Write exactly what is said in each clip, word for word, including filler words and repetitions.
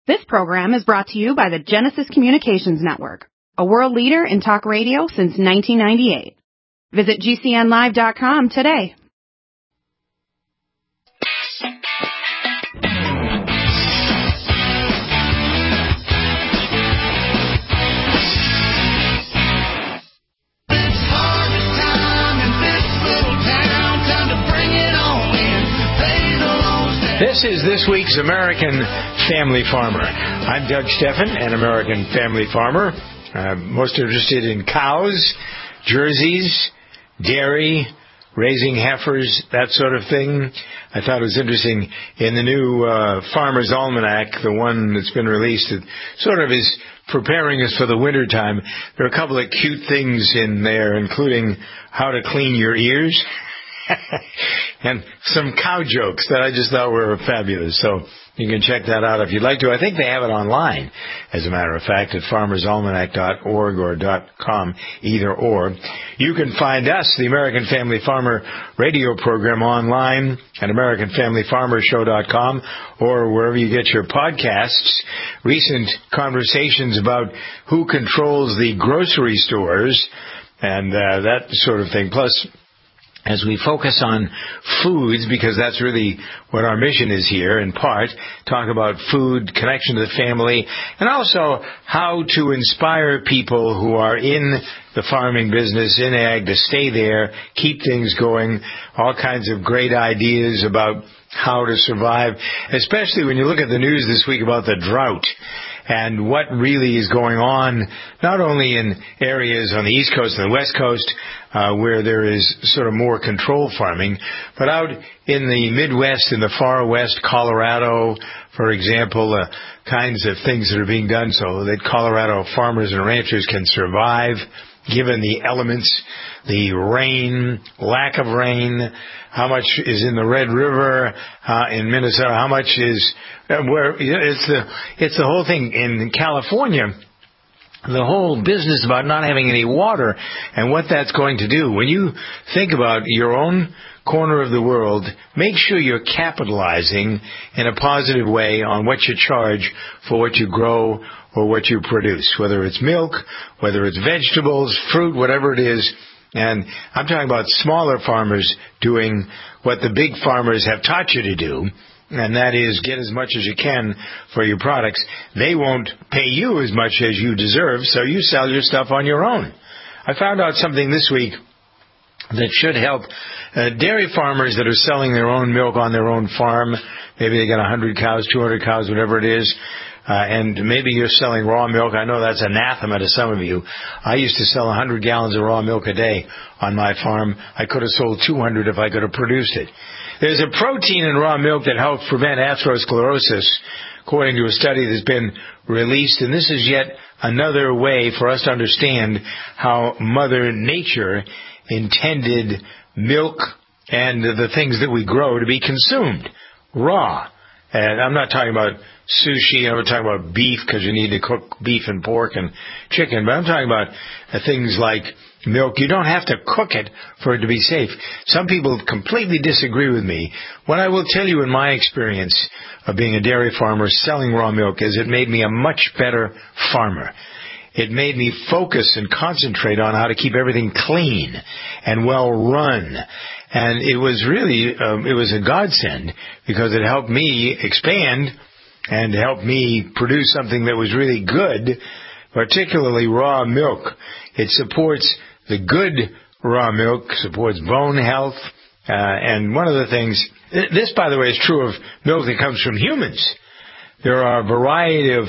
This program is brought to you by the Genesis Communications Network, a world leader in talk radio since nineteen ninety-eight. Visit G C N live dot com today. This is this week's American Family Farmer. I'm Doug Steffen, an American Family Farmer. I'm most interested in cows, jerseys, dairy, raising heifers, that sort of thing. I thought it was interesting in the new uh, Farmer's Almanac, the one that's been released, that sort of is preparing us for the winter time. There are a couple of cute things in there, including how to clean your ears. And some cow jokes that I just thought were fabulous. So you can check that out if you'd like to. I think they have it online, as a matter of fact, at farmers almanac dot org or .com, either or. You can find us, the American Family Farmer radio program, online at american family farmer show dot com or wherever you get your podcasts. Recent conversations about who controls the grocery stores and uh, that sort of thing. Plus, as we focus on foods, because that's really what our mission is here, in part, talk about food, connection to the family, and also how to inspire people who are in the farming business, in ag, to stay there, keep things going, all kinds of great ideas about how to survive, especially when you look at the news this week about the drought and what really is going on, not only in areas on the East Coast and the West Coast, uh, where there is sort of more controlled farming, but out in the Midwest, in the far West, Colorado, for example, uh, kinds of things that are being done so that Colorado farmers and ranchers can survive, given the elements, the rain, lack of rain, how much is in the Red River uh, in Minnesota, how much is uh, where it's the it's the whole thing in California. The whole business about not having any water and what that's going to do. When you think about your own corner of the world, make sure you're capitalizing in a positive way on what you charge for what you grow or what you produce, whether it's milk, whether it's vegetables, fruit, whatever it is. And I'm talking about smaller farmers doing what the big farmers have taught you to do, and that is get as much as you can for your products. They won't pay you as much as you deserve, so you sell your stuff on your own. I found out something this week that should help uh, dairy farmers that are selling their own milk on their own farm. Maybe they got one hundred cows, two hundred cows, whatever it is. Uh, and maybe you're selling raw milk. I know that's anathema to some of you. I used to sell one hundred gallons of raw milk a day on my farm. I could have sold two hundred if I could have produced it. There's a protein in raw milk that helps prevent atherosclerosis, according to a study that's been released. And this is yet another way for us to understand how Mother Nature intended milk and the things that we grow to be consumed raw. And I'm not talking about sushi, I'm not talking about beef, because you need to cook beef and pork and chicken, but I'm talking about uh, things like milk. You don't have to cook it for it to be safe. Some people completely disagree with me. What I will tell you in my experience of being a dairy farmer selling raw milk is it made me a much better farmer. It made me focus and concentrate on how to keep everything clean and well run. And it was really, um, it was a godsend because it helped me expand and helped me produce something that was really good, particularly raw milk. It supports the good raw milk, supports bone health. Uh, and one of the things, this, by the way, is true of milk that comes from humans. There are a variety of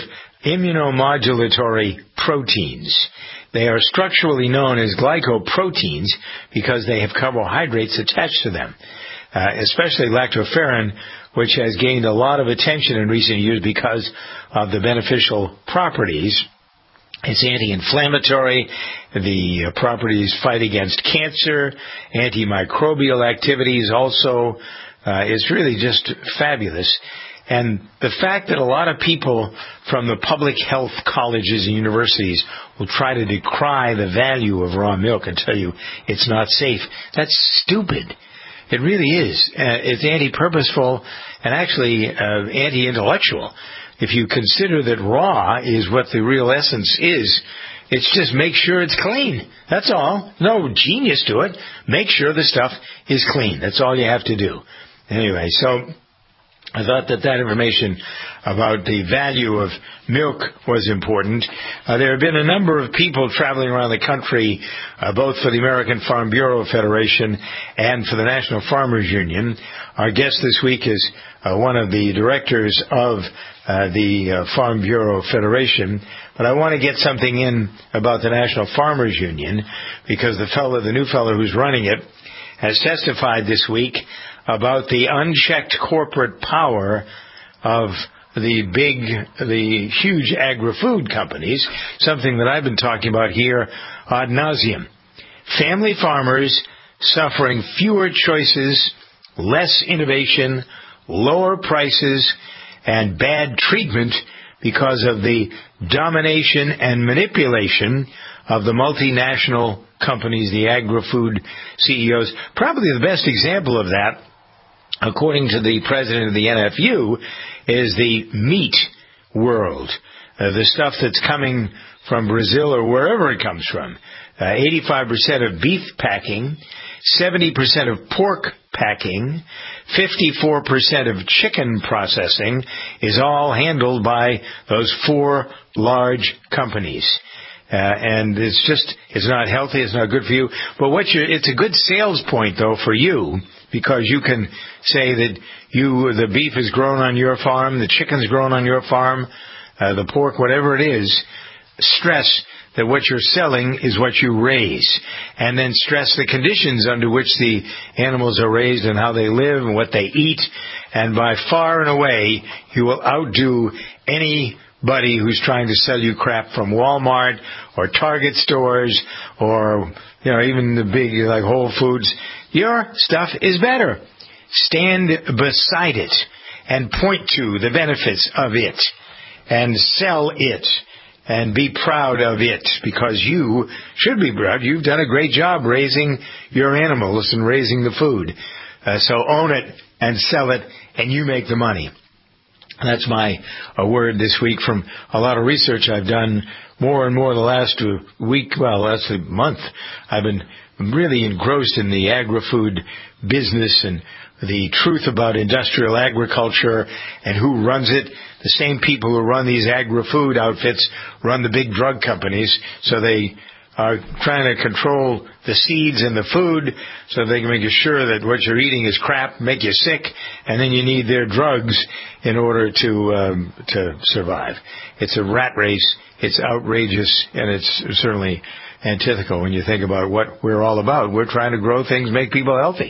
immunomodulatory proteins. They are structurally known as glycoproteins because they have carbohydrates attached to them, uh, especially lactoferrin, which has gained a lot of attention in recent years because of the beneficial properties. It's anti-inflammatory. The uh, properties fight against cancer. Antimicrobial activities also. Uh, it's really just fabulous. And the fact that a lot of people from the public health colleges and universities will try to decry the value of raw milk and tell you it's not safe, that's stupid. It really is. Uh, it's anti-purposeful and actually uh, anti-intellectual if you consider that raw is what the real essence is, it's just make sure it's clean. That's all. No genius to it. Make sure the stuff is clean. That's all you have to do. Anyway, so I thought that that information about the value of milk was important. Uh, there have been a number of people traveling around the country, uh, both for the American Farm Bureau Federation and for the National Farmers Union. Our guest this week is uh, one of the directors of uh, the uh, Farm Bureau Federation. But I want to get something in about the National Farmers Union, because the fellow, the new fellow who's running it, has testified this week about the unchecked corporate power of the big, the huge agri-food companies, something that I've been talking about here ad nauseum. Family farmers suffering fewer choices, less innovation, lower prices, and bad treatment because of the domination and manipulation of the multinational companies, the agri-food C E Os. Probably the best example of that, according to the president of the N F U, is the meat world, uh, the stuff that's coming from Brazil or wherever it comes from. Uh, eighty-five percent of beef packing, seventy percent of pork packing, fifty-four percent of chicken processing is all handled by those four large companies. Uh, and it's just, it's not healthy, it's not good for you. But what you it's a good sales point, though, for you, because you can say that you, the beef is grown on your farm, the chicken's grown on your farm, uh, the pork, whatever it is. Stress that what you're selling is what you raise, and then stress the conditions under which the animals are raised and how they live and what they eat. And by far and away, you will outdo any buddy who's trying to sell you crap from Walmart or Target stores or, you know, even the big, like Whole Foods. Your stuff is better. Stand beside it and point to the benefits of it and sell it and be proud of it, because you should be proud. You've done a great job raising your animals and raising the food. Uh, so own it and sell it, and you make the money. That's my uh, word this week from a lot of research I've done more and more the last uh, week, well, last month. I've been really engrossed in the agri-food business and the truth about industrial agriculture and who runs it. The same people who run these agri-food outfits run the big drug companies, so they are trying to control the seeds and the food so they can make sure that what you're eating is crap, make you sick, and then you need their drugs in order to um, to survive. It's a rat race. It's outrageous, and it's certainly antithetical when you think about what we're all about. We're trying to grow things, make people healthy.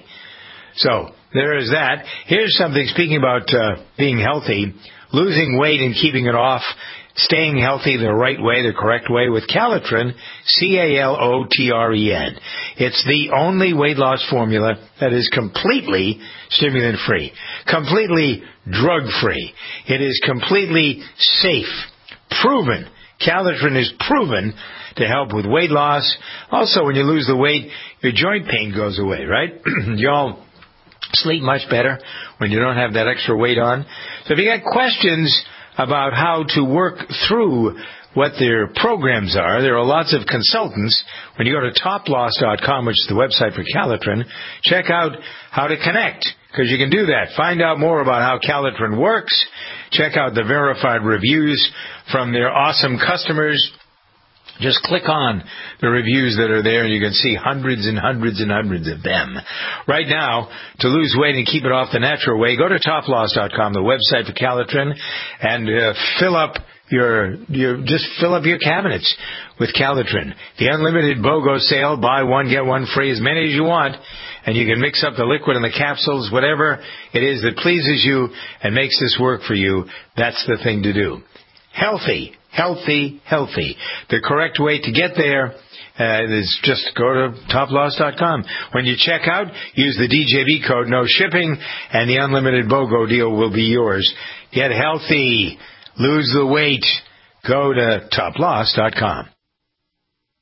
So there is that. Here's something, speaking about uh, being healthy, losing weight and keeping it off, staying healthy the right way, the correct way, with Calitrin, C A L O T R E N. It's the only weight loss formula that is completely stimulant-free, completely drug-free. It is completely safe, proven. Calitrin is proven to help with weight loss. Also, when you lose the weight, your joint pain goes away, right? You all sleep much better when you don't have that extra weight on. So if you got questions about how to work through what their programs are, there are lots of consultants. When you go to top loss dot com, which is the website for Calitrin, check out how to connect, because you can do that. Find out more about how Calitrin works. Check out the verified reviews from their awesome customers. Just click on the reviews that are there, and you can see hundreds and hundreds and hundreds of them. Right now, to lose weight and keep it off the natural way, go to top loss dot com, the website for Calitrin, and uh, fill up your, your, just fill up your cabinets with Calitrin. The unlimited BOGO sale, buy one, get one free, as many as you want, and you can mix up the liquid and the capsules, whatever it is that pleases you and makes this work for you. That's the thing to do. Healthy. Healthy, healthy. The correct way to get there uh, is just go to top loss dot com. When you check out, use the D J B code, no shipping, and the unlimited BOGO deal will be yours. Get healthy. Lose the weight. Go to top loss dot com.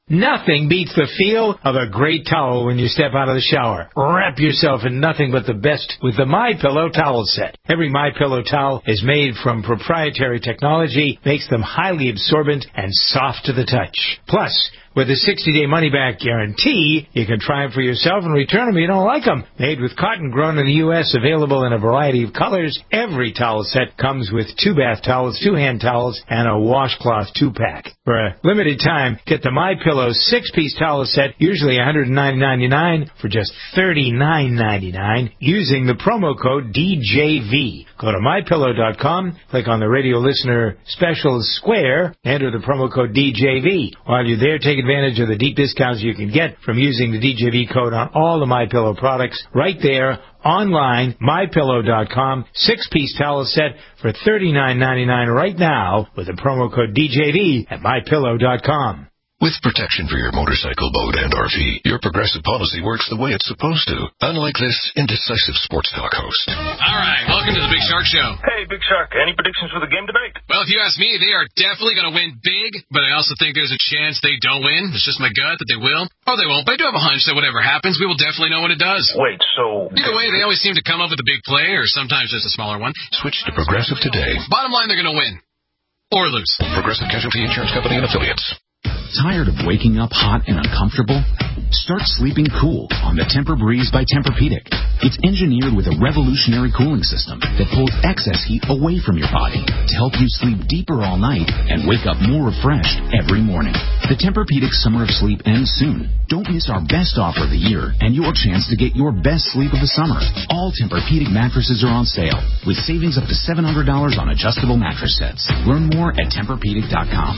Nothing beats the feel of a great towel when you step out of the shower. Wrap yourself in nothing but the best with the MyPillow towel set. Every MyPillow towel is made from proprietary technology, makes them highly absorbent and soft to the touch. Plus, with a sixty-day money-back guarantee, you can try them for yourself and return them if you don't like them. Made with cotton grown in the U S, available in a variety of colors, every towel set comes with two bath towels, two hand towels, and a washcloth two-pack. For a limited time, get the MyPillow six-piece towel set, usually one hundred nine dollars and ninety-nine cents, for just thirty-nine ninety-nine, using the promo code D J V. Go to my pillow dot com, click on the radio listener specials square, enter the promo code D J V. While you're there, take advantage of the deep discounts you can get from using the D J V code on all the MyPillow products right there online, my pillow dot com. Six-piece towel set for thirty-nine ninety-nine right now with the promo code D J V at my pillow dot com. With protection for your motorcycle, boat, and R V, your Progressive policy works the way it's supposed to. Unlike this indecisive sports talk host. All right, welcome to the Big Shark Show. Hey, Big Shark, any predictions for the game tonight? Well, if you ask me, they are definitely going to win big, but I also think there's a chance they don't win. It's just my gut that they will, or they won't. But I do have a hunch that whatever happens, we will definitely know when it does. Wait, so... Either way, they always seem to come up with a big play, or sometimes just a smaller one. Switch to Progressive today. Bottom line, they're going to win. Or lose. Progressive Casualty Insurance Company and Affiliates. Tired of waking up hot and uncomfortable? Start sleeping cool on the Tempur-Breeze by Tempur-Pedic. It's engineered with a revolutionary cooling system that pulls excess heat away from your body to help you sleep deeper all night and wake up more refreshed every morning. The Tempur-Pedic Summer of Sleep ends soon. Don't miss our best offer of the year and your chance to get your best sleep of the summer. All Tempur-Pedic mattresses are on sale with savings up to seven hundred dollars on adjustable mattress sets. Learn more at Tempur Pedic dot com.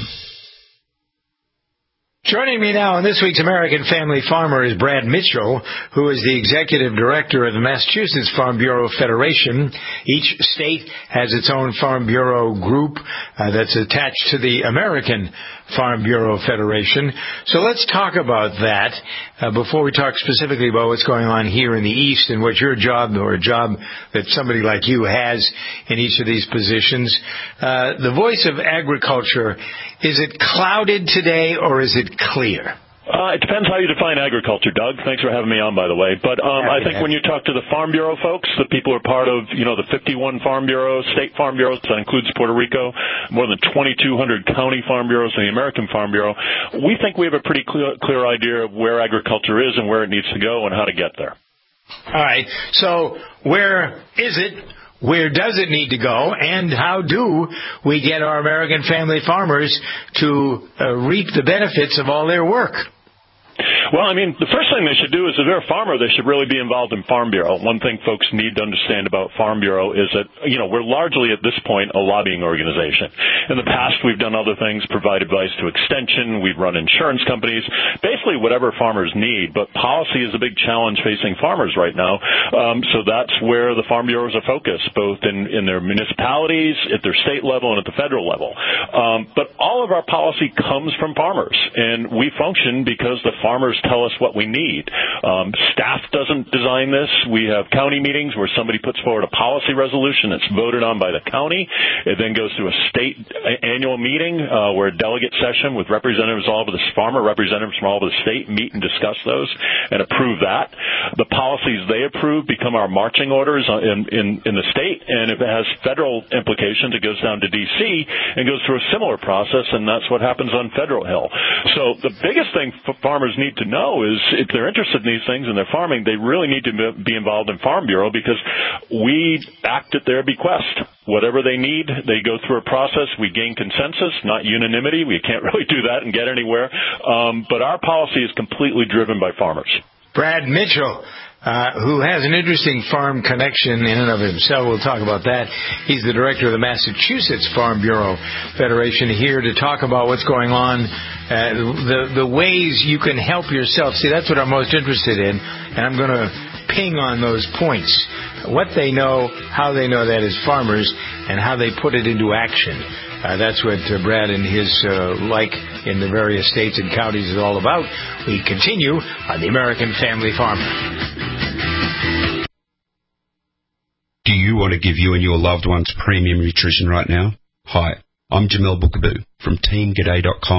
Joining me now on this week's American Family Farmer is Brad Mitchell, who is the Executive Director of the Massachusetts Farm Bureau Federation. Each state has its own Farm Bureau group uh, that's attached to the American Farm Bureau Federation. So let's talk about that uh, before we talk specifically about what's going on here in the East and what your job or a job that somebody like you has in each of these positions. Uh, the voice of agriculture, is it clouded today or is it clear? Uh, it depends how you define agriculture, Doug. Thanks for having me on, by the way. But um, I think when you talk to the Farm Bureau folks, the people who are part of, you know, the fifty-one Farm Bureaus, state Farm Bureaus, that includes Puerto Rico, more than twenty-two hundred county Farm Bureaus and the American Farm Bureau, we think we have a pretty clear, clear idea of where agriculture is and where it needs to go and how to get there. All right. So where is it? Where does it need to go, and how do we get our American family farmers to uh, reap the benefits of all their work? Well, I mean, the first thing they should do is if they're a farmer, they should really be involved in Farm Bureau. One thing folks need to understand about Farm Bureau is that, you know, we're largely at this point a lobbying organization. In the past, we've done other things, provide advice to Extension, we've run insurance companies, basically whatever farmers need. But policy is a big challenge facing farmers right now. Um, so that's where the Farm Bureaus are focused, both in, in their municipalities, at their state level, and at the federal level. Um, but all of our policy comes from farmers, and we function because the farmers tell us what we need. Um, staff doesn't design this. We have county meetings where somebody puts forward a policy resolution that's voted on by the county. It then goes to a state annual meeting uh, where a delegate session with representatives all over the farmer representatives from all over the state meet and discuss those and approve that. The policies they approve become our marching orders in, in, in the state, and if it has federal implications, it goes down to D C and goes through a similar process, and that's what happens on Federal Hill. So the biggest thing farmers need to know is if they're interested in these things and they're farming, they really need to be involved in Farm Bureau because we act at their bequest. Whatever they need, they go through a process. We gain consensus, not unanimity. We can't really do that and get anywhere. Um, but our policy is completely driven by farmers. Brad Mitchell, uh, who has an interesting farm connection in and of himself. We'll talk about that. He's the director of the Massachusetts Farm Bureau Federation, here to talk about what's going on, uh, the, the ways you can help yourself. See, that's what I'm most interested in, and I'm going to ping on those points. What they know, how they know that as farmers, and how they put it into action. Uh, that's what uh, Brad and his uh, like in the various states and counties is all about. We continue on the American Family Farmer. Do you want to give you and your loved ones premium nutrition right now? Hi, I'm Jamel Bookaboo from team g'day dot com,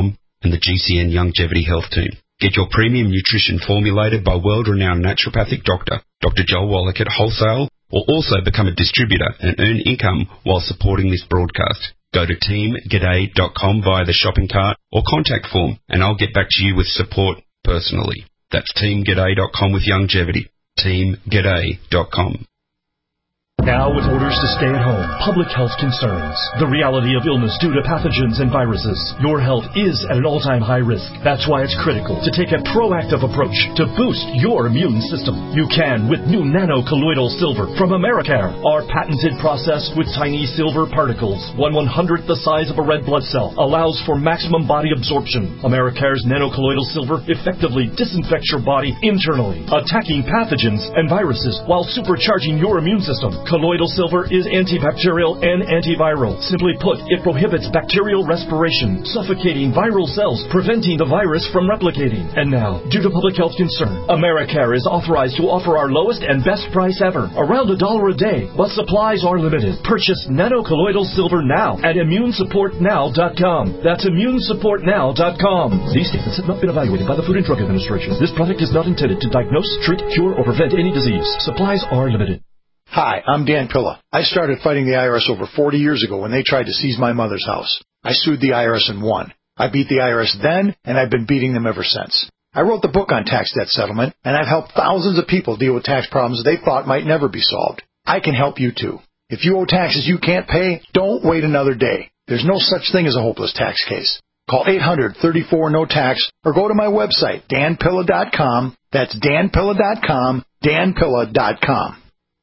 and the G C N Longevity Health Team. Get your premium nutrition formulated by world-renowned naturopathic doctor, Doctor Joel Wallach at wholesale, or also become a distributor and earn income while supporting this broadcast. Go to team g'day dot com via the shopping cart or contact form, and I'll get back to you with support personally. That's team g'day dot com with longevity. team g'day dot com. Now with orders to stay at home, public health concerns, the reality of illness due to pathogens and viruses, your health is at an all-time high risk. That's why it's critical to take a proactive approach to boost your immune system. You can with new nano-colloidal silver from Americare. Our patented process with tiny silver particles, one one-hundredth the size of a red blood cell, allows for maximum body absorption. Americare's nano-colloidal silver effectively disinfects your body internally, attacking pathogens and viruses while supercharging your immune system. Colloidal silver is antibacterial and antiviral. Simply put, it prohibits bacterial respiration, suffocating viral cells, preventing the virus from replicating. And now, due to public health concern, Americare is authorized to offer our lowest and best price ever, around a dollar a day, but supplies are limited. Purchase nano-colloidal silver now at immune support now dot com. That's immune support now dot com. These statements have not been evaluated by the Food and Drug Administration. This product is not intended to diagnose, treat, cure, or prevent any disease. Supplies are limited. Hi, I'm Dan Pilla. I started fighting the I R S over forty years ago when they tried to seize my mother's house. I sued the I R S and won. I beat the I R S then, and I've been beating them ever since. I wrote the book on tax debt settlement, and I've helped thousands of people deal with tax problems they thought might never be solved. I can help you too. If you owe taxes you can't pay, don't wait another day. There's no such thing as a hopeless tax case. Call eight hundred, thirty-four, no tax or go to my website, dan pilla dot com. That's dan pilla dot com, dan pilla dot com.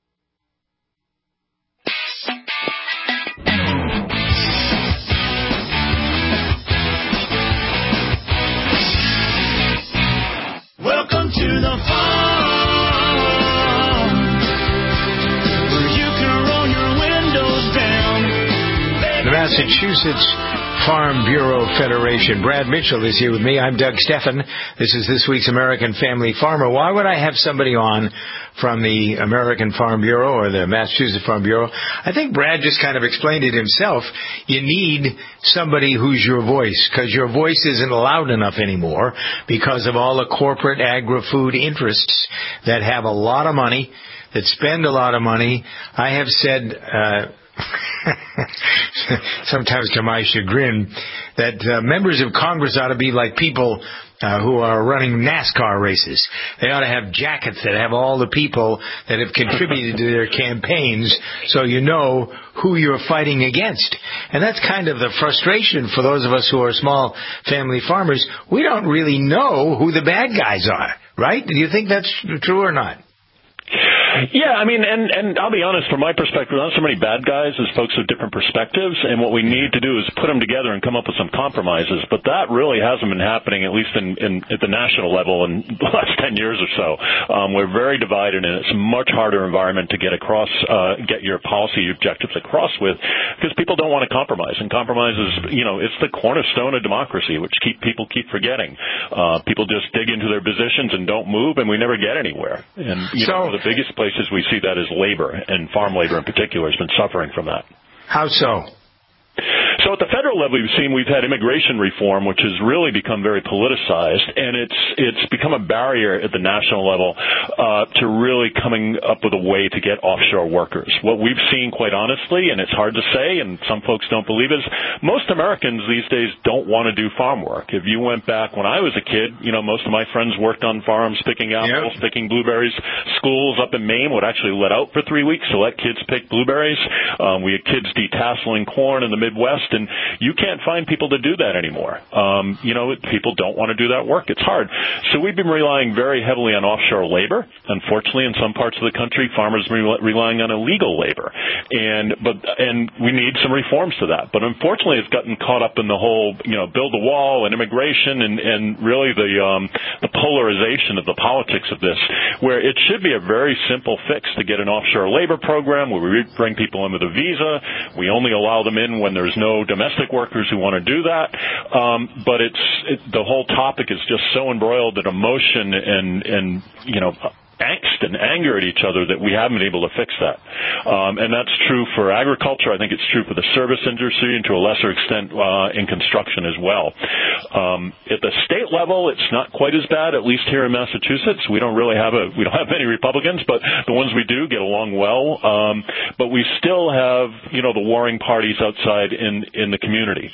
Welcome to the farm, where you can roll your windows down. The Massachusetts Farm Bureau Federation. Brad Mitchell is here with me. I'm Doug Steffen. This is this week's American Family Farmer. Why would I have somebody on from the American Farm Bureau or the Massachusetts Farm Bureau? I think Brad just kind of explained it himself. You need somebody who's your voice, because your voice isn't loud enough anymore because of all the corporate agri-food interests that have a lot of money, that spend a lot of money. I have said uh sometimes to my chagrin, that uh, members of Congress ought to be like people uh, who are running NASCAR races. They ought to have jackets that have all the people that have contributed to their campaigns, so you know who you're fighting against. And that's kind of the frustration for those of us who are small family farmers. We don't really know who the bad guys are, right? Do you think that's true or not? Yeah, I mean, and, and I'll be honest, from my perspective, not so many bad guys as folks with different perspectives, and what we need to do is put them together and come up with some compromises, but that really hasn't been happening, at least in, in at the national level, in the last ten years or so. Um, we're very divided, and it's a much harder environment to get across, uh, get your policy objectives across with, because people don't want to compromise, and compromise is, you know, it's the cornerstone of democracy, which keep people keep forgetting. Uh, people just dig into their positions and don't move, and we never get anywhere. And, you so, know, the biggest places we see that is labor, and farm labor in particular has been suffering from that. How so? So at the federal level, we've seen we've had immigration reform, which has really become very politicized, and it's it's become a barrier at the national level uh, to really coming up with a way to get offshore workers. What we've seen, quite honestly, and it's hard to say, and some folks don't believe, is most Americans these days don't want to do farm work. If you went back when I was a kid, you know, most of my friends worked on farms, picking apples, yep. picking blueberries. Schools up in Maine would actually let out for three weeks to let kids pick blueberries. Um, we had kids detasseling corn in the Midwest. And you can't find people to do that anymore. Um, you know, people don't want to do that work. It's hard. So we've been relying very heavily on offshore labor. Unfortunately, in some parts of the country, farmers are relying on illegal labor. And but and we need some reforms to that. But unfortunately, it's gotten caught up in the whole, you know, build a wall and immigration and, and really the, um, the polarization of the politics of this, where it should be a very simple fix to get an offshore labor program where we bring people in with a visa. We only allow them in when there's no domestic workers who want to do that, um, but it's it, the whole topic is just so embroiled in emotion and and you know angst and anger at each other that we haven't been able to fix that. Um, and that's true for agriculture. I think it's true for the service industry and to a lesser extent uh, in construction as well. Um, at the state level, it's not quite as bad, at least here in Massachusetts. We don't really have a, we don't have many Republicans, but the ones we do get along well. Um, but we still have, you know, the warring parties outside in, in the community.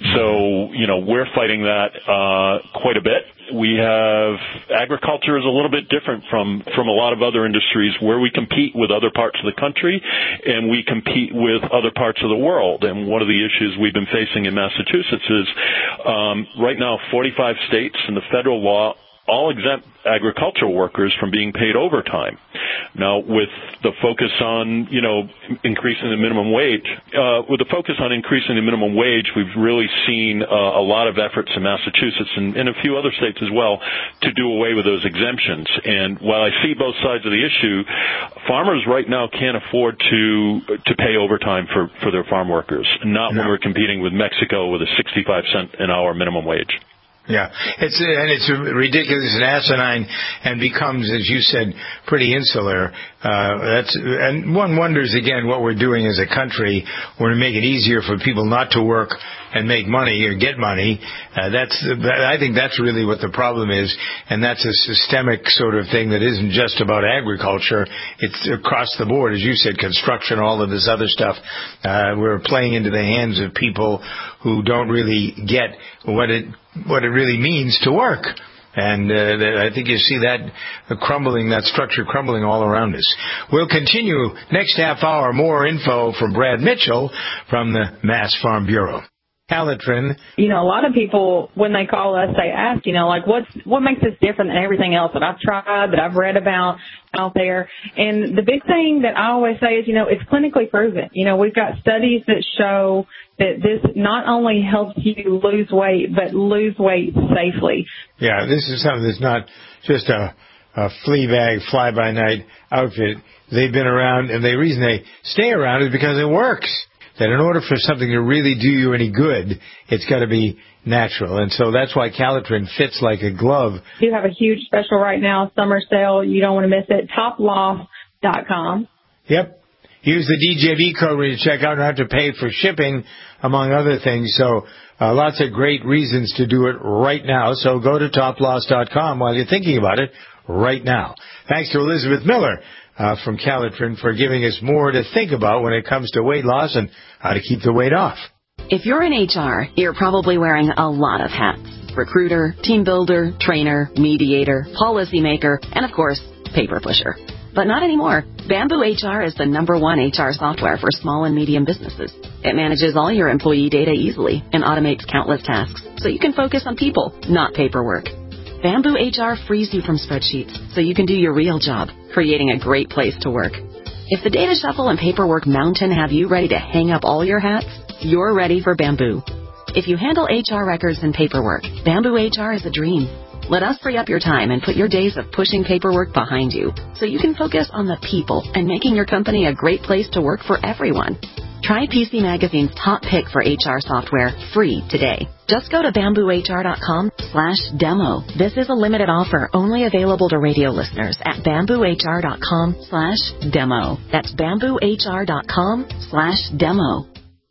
So, you know, we're fighting that uh, quite a bit. We have agriculture is a little bit different from, from a lot of other industries where we compete with other parts of the country and we compete with other parts of the world. And one of the issues we've been facing in Massachusetts is um, right now forty-five states and the federal law all exempt agricultural workers from being paid overtime. Now, with the focus on, you know, increasing the minimum wage, uh, with the focus on increasing the minimum wage, we've really seen uh, a lot of efforts in Massachusetts and, and a few other states as well to do away with those exemptions. And while I see both sides of the issue, farmers right now can't afford to to pay overtime for, for their farm workers, not no. when we're competing with Mexico with a sixty-five cent an hour minimum wage. Yeah, it's and it's ridiculous and asinine, and becomes, as you said, pretty insular. Uh, that's and one wonders again what we're doing as a country. We're to make it easier for people not to work and make money or get money. Uh, that's I think that's really what the problem is, and that's a systemic sort of thing that isn't just about agriculture. It's across the board, as you said, construction, all of this other stuff. Uh, we're playing into the hands of people who don't really get what it what it really means to work. And uh, I think you see that crumbling, that structure crumbling all around us. We'll continue next half hour. More info from Brad Mitchell from the Mass Farm Bureau. Calitrin. You know, a lot of people, when they call us, they ask, you know, like, what's, what makes this different than everything else that I've tried, that I've read about out there? And the big thing that I always say is, you know, it's clinically proven. You know, we've got studies that show that this not only helps you lose weight, but lose weight safely. Yeah, this is something that's not just a, a flea bag, fly-by-night outfit. They've been around, and the reason they stay around is because it works. That in order for something to really do you any good, it's got to be natural. And so that's why Calitrin fits like a glove. We do have a huge special right now, summer sale. You don't want to miss it. top loss dot com. Yep. Use the D J B code when you check out. Not to pay for shipping, among other things. So uh, lots of great reasons to do it right now. So go to top loss dot com while you're thinking about it right now. Thanks to Elizabeth Miller uh, from Calitrin for giving us more to think about when it comes to weight loss and how to keep the weight off. If you're in H R, you're probably wearing a lot of hats. Recruiter, team builder, trainer, mediator, policymaker, and of course, paper pusher. But not anymore. Bamboo H R is the number one H R software for small and medium businesses. It manages all your employee data easily and automates countless tasks, so you can focus on people, not paperwork. Bamboo H R frees you from spreadsheets, so you can do your real job, creating a great place to work. If the data shuffle and paperwork mountain have you ready to hang up all your hats, you're ready for Bamboo. If you handle H R records and paperwork, Bamboo H R is a dream. Let us free up your time and put your days of pushing paperwork behind you so you can focus on the people and making your company a great place to work for everyone. Try P C Magazine's top pick for H R software free today. Just go to bamboo h r dot com slash demo. This is a limited offer only available to radio listeners at bamboo h r dot com slash demo. That's bamboo h r dot com slash demo.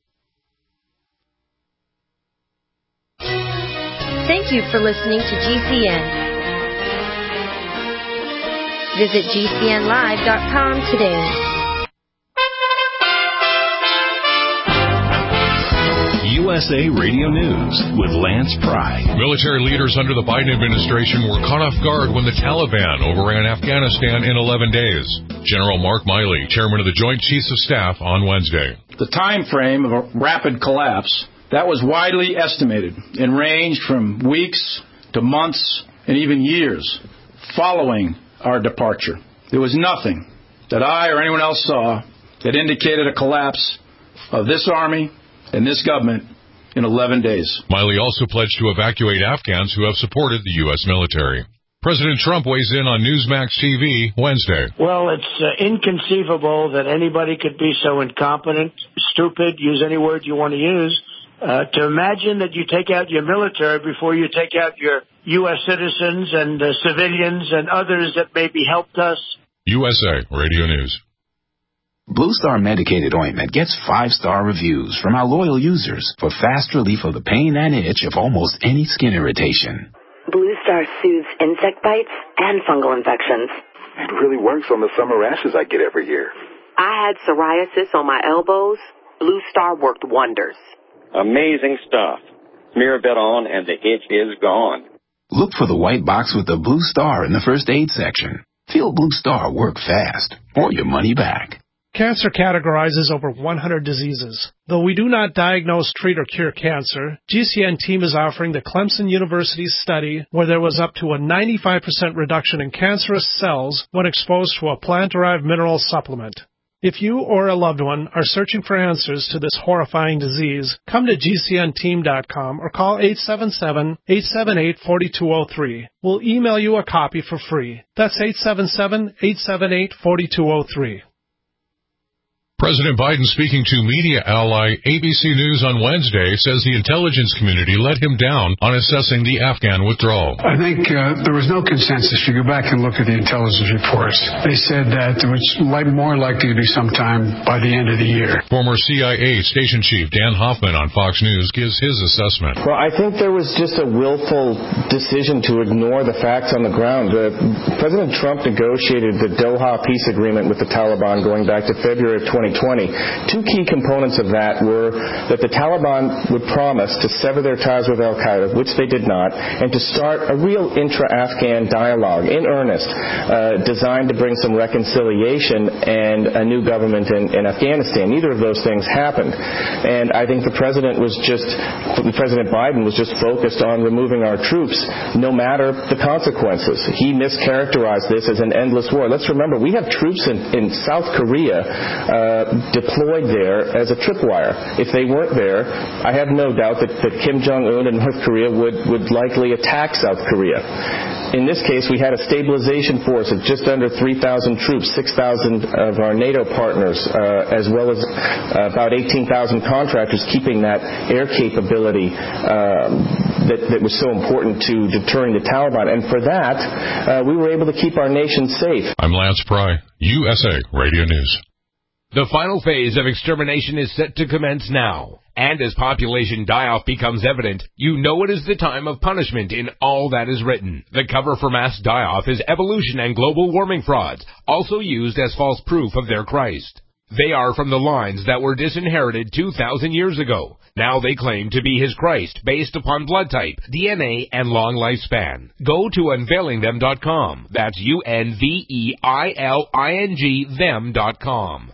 Thank you for listening to G C N. Visit g c n live dot com today. U S A Radio News with Lance Pry. Military leaders under the Biden administration were caught off guard when the Taliban overran Afghanistan in eleven days. General Mark Miley, chairman of the Joint Chiefs of Staff, on Wednesday. The time frame of a rapid collapse, that was widely estimated and ranged from weeks to months and even years following our departure. There was nothing that I or anyone else saw that indicated a collapse of this Army and this government in eleven days. Miley also pledged to evacuate Afghans who have supported the U S military. President Trump weighs in on Newsmax T V Wednesday. Well, it's uh, inconceivable that anybody could be so incompetent, stupid, use any word you want to use, uh, to imagine that you take out your military before you take out your U S citizens and uh, civilians and others that maybe helped us. U S A Radio News. Blue Star medicated ointment gets five-star reviews from our loyal users for fast relief of the pain and itch of almost any skin irritation. Blue Star soothes insect bites and fungal infections. It really works on the summer rashes I get every year. I had psoriasis on my elbows. Blue Star worked wonders. Amazing stuff. Smear a bit on and the itch is gone. Look for the white box with the Blue Star in the first aid section. Feel Blue Star work fast or your money back. Cancer categorizes over one hundred diseases. Though we do not diagnose, treat, or cure cancer, G C N team is offering the Clemson University's study where there was up to a ninety-five percent reduction in cancerous cells when exposed to a plant-derived mineral supplement. If you or a loved one are searching for answers to this horrifying disease, come to G C N team dot com or call eight seven seven, eight seven eight, four two zero three. We'll email you a copy for free. That's eight seven seven, eight seven eight, four two zero three. President Biden, speaking to media ally A B C News on Wednesday, says the intelligence community let him down on assessing the Afghan withdrawal. I think uh, there was no consensus. If you go back and look at the intelligence reports, they said that it was like more likely to be sometime by the end of the year. Former C I A Station Chief Dan Hoffman on Fox News gives his assessment. Well, I think there was just a willful decision to ignore the facts on the ground. Uh, President Trump negotiated the Doha peace agreement with the Taliban going back to February of twenty twenty. Two key components of that were that the Taliban would promise to sever their ties with al-Qaeda, which they did not, and to start a real intra-Afghan dialogue in earnest, uh, designed to bring some reconciliation and a new government in, in Afghanistan. Neither of those things happened. And I think the president was just, President Biden was just focused on removing our troops, no matter the consequences. He mischaracterized this as an endless war. Let's remember, we have troops in, in South Korea uh, deployed there as a tripwire. If they weren't there, I have no doubt that, that Kim Jong-un and North Korea would, would likely attack South Korea. In this case, we had a stabilization force of just under three thousand troops, six thousand of our NATO partners, uh, as well as uh, about eighteen thousand contractors keeping that air capability um, that, that was so important to deterring the Taliban. And for that, uh, we were able to keep our nation safe. I'm Lance Pry, U S A Radio News. The final phase of extermination is set to commence now. And as population die-off becomes evident, you know it is the time of punishment in all that is written. The cover for mass die-off is evolution and global warming frauds, also used as false proof of their Christ. They are from the lines that were disinherited two thousand years ago. Now they claim to be his Christ based upon blood type, D N A, and long lifespan. Go to unveiling them dot com. That's U N V E I L I N G them dot com.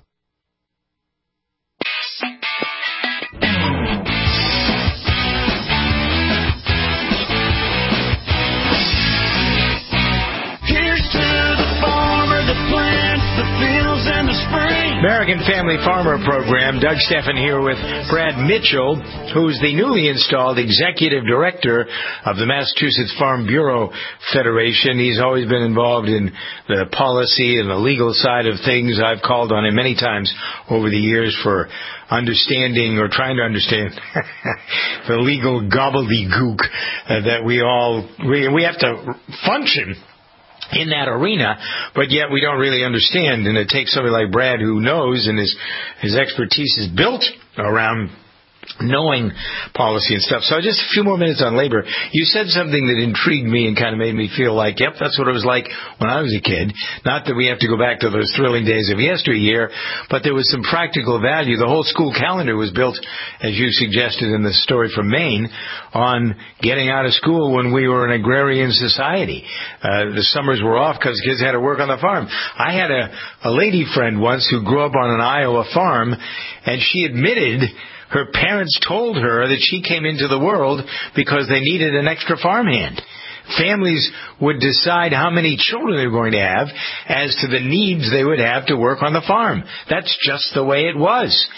American Family Farmer Program. Doug Steffen here with Brad Mitchell, who's the newly installed Executive Director of the Massachusetts Farm Bureau Federation. He's always been involved in the policy and the legal side of things. I've called on him many times over the years for understanding or trying to understand the legal gobbledygook uh, that we all, we, we have to function in that arena, but yet we don't really understand. And it takes somebody like Brad who knows, and his his expertise is built around knowing policy and stuff. So just a few more minutes on labor. You said something that intrigued me and kind of made me feel like, yep, that's what it was like when I was a kid. Not that we have to go back to those thrilling days of yesteryear, but there was some practical value. The whole school calendar was built, as you suggested in the story from Maine, on getting out of school when we were an agrarian society. Uh, the summers were off because kids had to work on the farm. I had a, a lady friend once who grew up on an Iowa farm, and she admitted her parents told her that she came into the world because they needed an extra farmhand. Families would decide how many children they were going to have as to the needs they would have to work on the farm. That's just the way it was.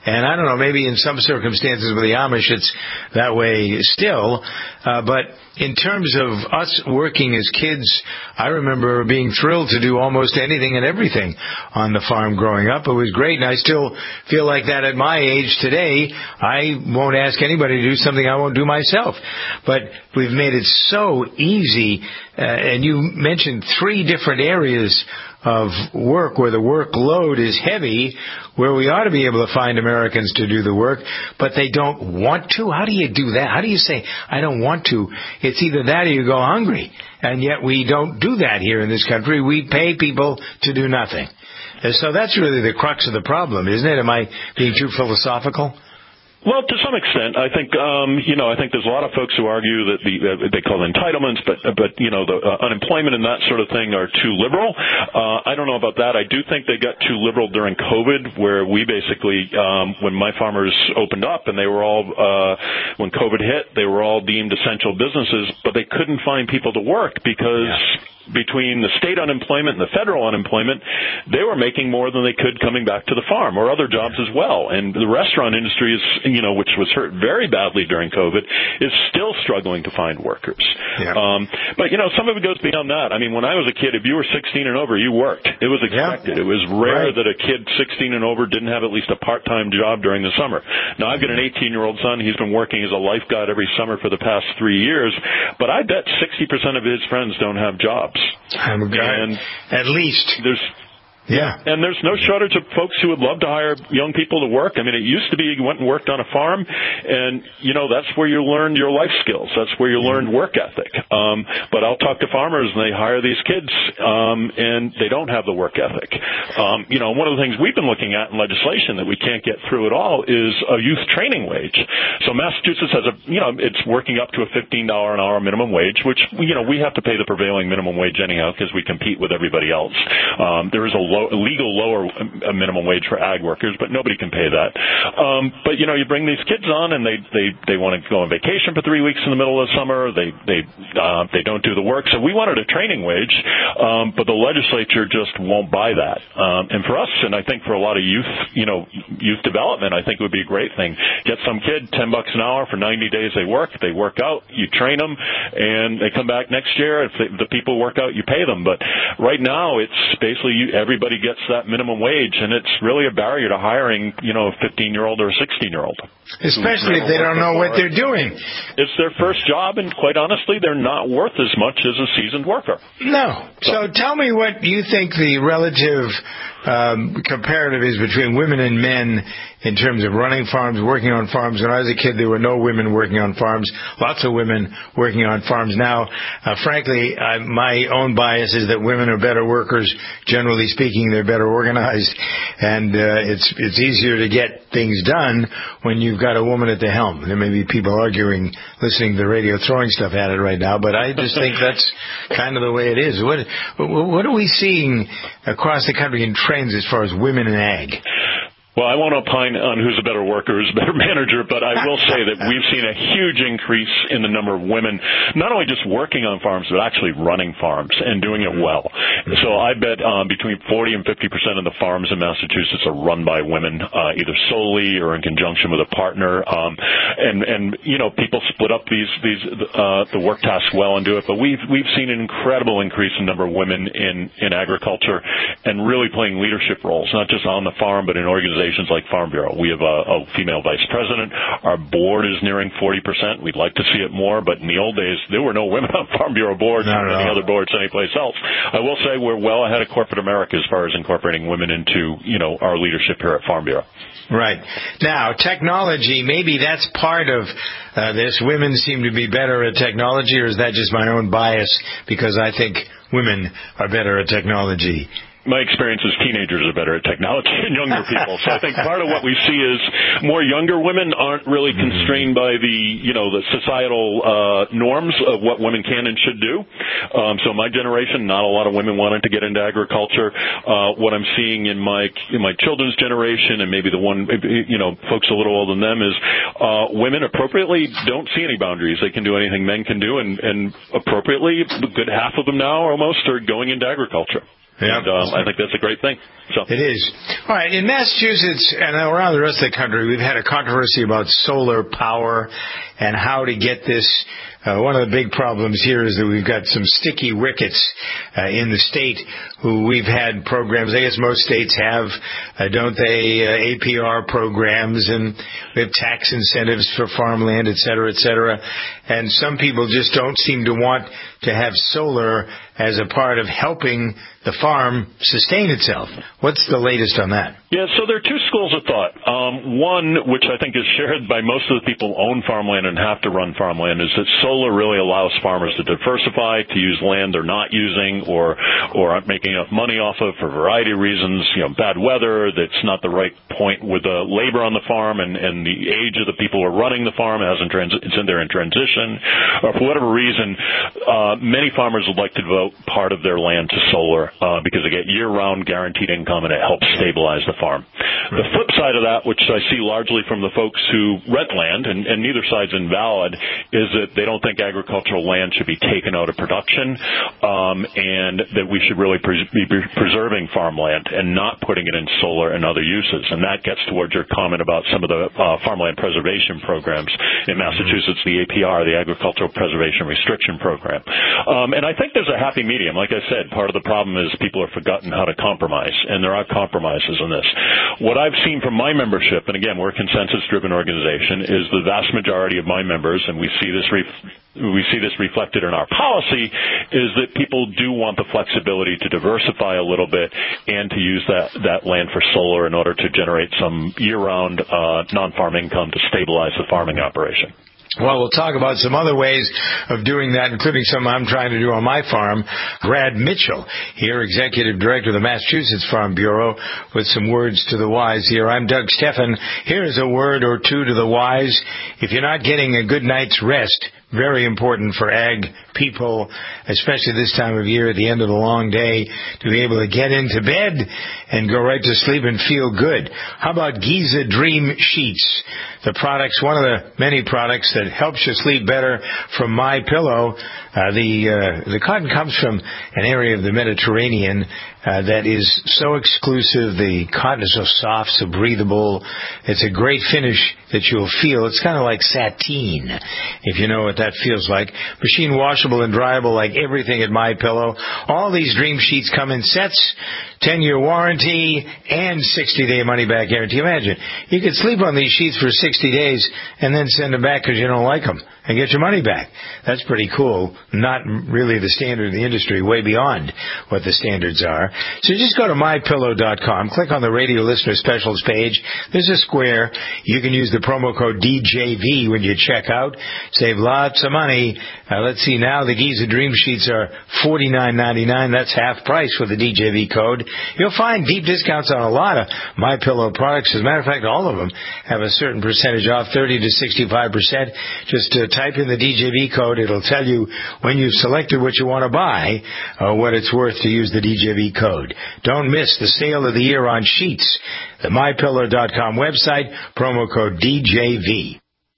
And I don't know, maybe in some circumstances with the Amish it's that way still. Uh, but in terms of us working as kids, I remember being thrilled to do almost anything and everything on the farm growing up. It was great, and I still feel like that at my age today. I won't ask anybody to do something I won't do myself. But we've made it so easy, uh, and you mentioned three different areas of work where the workload is heavy, where we ought to be able to find Americans to do the work, but they don't want to. How do you do that? How do you say, I don't want to? It's either that or you go hungry. And yet we don't do that here in this country. We pay people to do nothing. And so that's really the crux of the problem, isn't it? Am I being too philosophical? Well, to some extent, I think um, you know, I think there's a lot of folks who argue that the uh, they call it entitlements, but but you know, the uh, unemployment and that sort of thing are too liberal. Uh, I don't know about that. I do think they got too liberal during COVID, where we basically, um, when my farmers opened up and they were all uh, when COVID hit, they were all deemed essential businesses, but they couldn't find people to work because. Yeah. Between the state unemployment and the federal unemployment, they were making more than they could coming back to the farm or other jobs as well. And the restaurant industry is, you know, which was hurt very badly during COVID, is still struggling to find workers. Yeah. Um, but, you know, some of it goes beyond that. I mean, when I was a kid, if you were sixteen and over, you worked. It was expected. Yeah. It was rare right. that a kid sixteen and over didn't have at least a part-time job during the summer. Now, I've got an eighteen-year-old son. He's been working as a lifeguard every summer for the past three years. But I bet sixty percent of his friends don't have jobs. I'm and at least there's yeah, and there's no shortage of folks who would love to hire young people to work. I mean, it used to be you went and worked on a farm, and you know that's where you learned your life skills. That's where you learned work ethic. Um, but I'll talk to farmers, and they hire these kids, um, and they don't have the work ethic. Um, you know, one of the things we've been looking at in legislation that we can't get through at all is a youth training wage. So Massachusetts has a, you know, it's working up to a fifteen dollars an hour minimum wage, which you know we have to pay the prevailing minimum wage anyhow because we compete with everybody else. Um, there is a low, legal lower uh, minimum wage for ag workers, but nobody can pay that. Um, but you know, you bring these kids on, and they they they want to go on vacation for three weeks in the middle of the summer. They they uh, they don't do the work. So we wanted a training wage, um, but the legislature just won't buy that. Um, and for us, and I think for a lot of youth, you know, youth development, I think it would be a great thing. Get some kid ten bucks an hour for ninety days. They work. They work out. You train them, and they come back next year. If they, the people work out, you pay them. But right now, it's basically you, everybody gets that minimum wage, and it's really a barrier to hiring, you know, a fifteen-year-old or a sixteen-year-old. Especially if they don't know what they're doing. It's their first job, and quite honestly, they're not worth as much as a seasoned worker. No. So, so tell me what you think the relative um, comparative is between women and men in terms of running farms, working on farms. When I was a kid, there were no women working on farms. Lots of women working on farms now. Uh, frankly, I, my own bias is that women are better workers. Generally speaking, they're better organized, and uh, it's it's easier to get things done when you've got a woman at the helm. There may be people arguing, listening to the radio, throwing stuff at it right now, but I just think that's kind of the way it is. What what are we seeing across the country in trends as far as women in ag? Well, I won't opine on who's a better worker, who's a better manager, but I will say that we've seen a huge increase in the number of women, not only just working on farms, but actually running farms and doing it well. So I bet um, between forty and fifty percent of the farms in Massachusetts are run by women, uh, either solely or in conjunction with a partner. Um, and, and, you know, people split up these, these, uh, the work tasks well and do it, but we've, we've seen an incredible increase in number of women in, in agriculture and really playing leadership roles, not just on the farm, but in organizations like Farm Bureau. We have a, a female vice president. Our board is nearing forty percent. We'd like to see it more, but in the old days, there were no women on Farm Bureau boards or any other boards anyplace else. I will say we're well ahead of corporate America as far as incorporating women into, you know, our leadership here at Farm Bureau. Right. Now, technology, maybe that's part of uh, this. Women seem to be better at technology, or is that just my own bias because I think women are better at technology? My experience is teenagers are better at technology than younger people. So I think part of what we see is more younger women aren't really constrained by the, you know, the societal uh, norms of what women can and should do. Um, so my generation, not a lot of women wanted to get into agriculture. Uh, what I'm seeing in my in my children's generation, and maybe the one, you know, folks a little older than them, is uh, women appropriately don't see any boundaries. They can do anything men can do, and, and appropriately, a good half of them now almost are going into agriculture. Yep. And um, I think that's a great thing. So. It is. All right, in Massachusetts and around the rest of the country, we've had a controversy about solar power and how to get this. Uh, one of the big problems here is that we've got some sticky wickets uh, in the state who we've had programs. I guess most states have, uh, don't they, uh, A P R programs, and we have tax incentives for farmland, et cetera, et cetera. And some people just don't seem to want to have solar as a part of helping the farm sustain itself. What's the latest on that? Yeah, so there are two schools of thought. Um, one, which I think is shared by most of the people who own farmland and have to run farmland, is that solar really allows farmers to diversify, to use land they're not using or or aren't making enough money off of for a variety of reasons, you know, bad weather, that's not the right point with the labor on the farm, and, and the age of the people who are running the farm hasn't transi- it's in there in transition, or for whatever reason, uh, many farmers would like to devote part of their land to solar uh, because they get year-round guaranteed income and it helps stabilize the farm. Right. The flip side of that, which I see largely from the folks who rent land, and, and neither side's invalid, is that they don't think agricultural land should be taken out of production, um, and that we should really pres- be preserving farmland and not putting it in solar and other uses. And that gets towards your comment about some of the uh, farmland preservation programs in Massachusetts, the A P R, the Agricultural Preservation Restriction Program. Um, and I think there's a happy medium. Like I said, part of the problem is people have forgotten how to compromise, and there are compromises in this. What I've seen from my membership, and again, we're a consensus-driven organization, is the vast majority of my members, and we see this re- we see this reflected in our policy, is that people do want the flexibility to diversify a little bit and to use that, that land for solar in order to generate some year-round uh, non-farm income to stabilize the farming operation. Well, we'll talk about some other ways of doing that, including some I'm trying to do on my farm. Brad Mitchell, here, Executive Director of the Massachusetts Farm Bureau, with some words to the wise here. I'm Doug Steffen. Here's a word or two to the wise. If you're not getting a good night's rest, very important for ag people, especially this time of year at the end of the long day, to be able to get into bed and go right to sleep and feel good. How about Giza Dream Sheets? The products, one of the many products that helps you sleep better from My Pillow. Uh, the uh, the cotton comes from an area of the Mediterranean uh, that is so exclusive. The cotton is so soft, so breathable. It's a great finish that you'll feel. It's kind of like sateen, if you know what that feels like. Machine washable and dryable like everything at My Pillow. All these Dream Sheets come in sets, ten-year warranty, and sixty-day money-back guarantee. Imagine, you could sleep on these sheets for sixty days and then send them back because you don't like them and get your money back. That's pretty cool. Not really the standard in the industry, way beyond what the standards are. So just go to my pillow dot com, click on the radio listener specials page. There's a square. You can use the promo code D J V when you check out. Save lots of money. Uh, let's see, now the Giza Dream Sheets are forty-nine ninety-nine. That's half price with the D J V code. You'll find deep discounts on a lot of My Pillow products. As a matter of fact, all of them have a certain percentage off, thirty to sixty-five percent. Just uh, type in the D J V code. It'll tell you when you've selected what you want to buy, uh, what it's worth to use the D J V code. Don't miss the sale of the year on sheets. The my pillow dot com website, promo code D J V.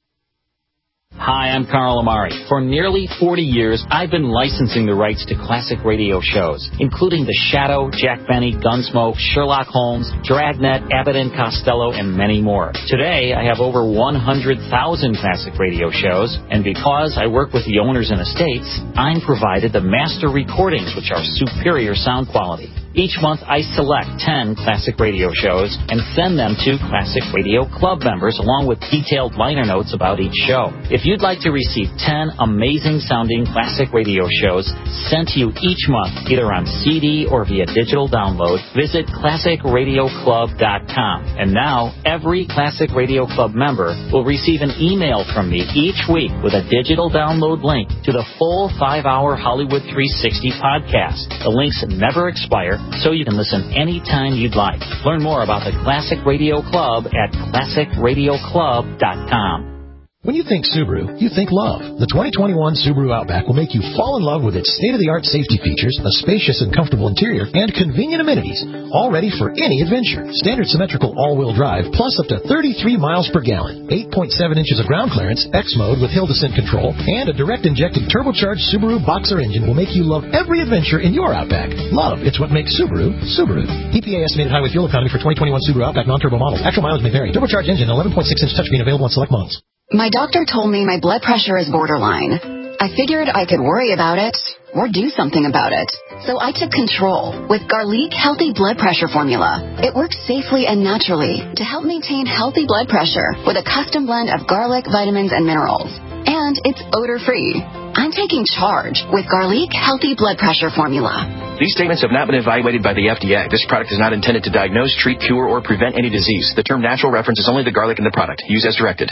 Hi, I'm Carl Amari. For nearly forty years, I've been licensing the rights to classic radio shows, including The Shadow, Jack Benny, Gunsmoke, Sherlock Holmes, Dragnet, Abbott and Costello, and many more. Today, I have over one hundred thousand classic radio shows, and because I work with the owners and estates, I'm provided the master recordings, which are superior sound quality. Each month, I select ten classic radio shows and send them to Classic Radio Club members along with detailed liner notes about each show. If you'd like to receive ten amazing-sounding classic radio shows sent to you each month, either on C D or via digital download, visit classic radio club dot com. And now, every Classic Radio Club member will receive an email from me each week with a digital download link to the full five-hour Hollywood three sixty podcast. The links never expire, so you can listen anytime you'd like. Learn more about the Classic Radio Club at classic radio club dot com. When you think Subaru, you think love. The twenty twenty-one Subaru Outback will make you fall in love with its state-of-the-art safety features, a spacious and comfortable interior, and convenient amenities, all ready for any adventure. Standard symmetrical all-wheel drive, plus up to thirty-three miles per gallon, eight point seven inches of ground clearance, X mode with hill descent control, and a direct-injected turbocharged Subaru Boxer engine will make you love every adventure in your Outback. Love, it's what makes Subaru, Subaru. E P A estimated highway fuel economy for twenty twenty-one Subaru Outback non-turbo models. Actual mileage may vary. Turbocharged engine, eleven point six inch touchscreen available on select models. My doctor told me my blood pressure is borderline. I figured I could worry about it or do something about it. So I took control with Garlic Healthy Blood Pressure Formula. It works safely and naturally to help maintain healthy blood pressure with a custom blend of garlic, vitamins, and minerals. And it's odor-free. I'm taking charge with Garlic Healthy Blood Pressure Formula. These statements have not been evaluated by the F D A. This product is not intended to diagnose, treat, cure, or prevent any disease. The term natural references only the garlic in the product. Use as directed.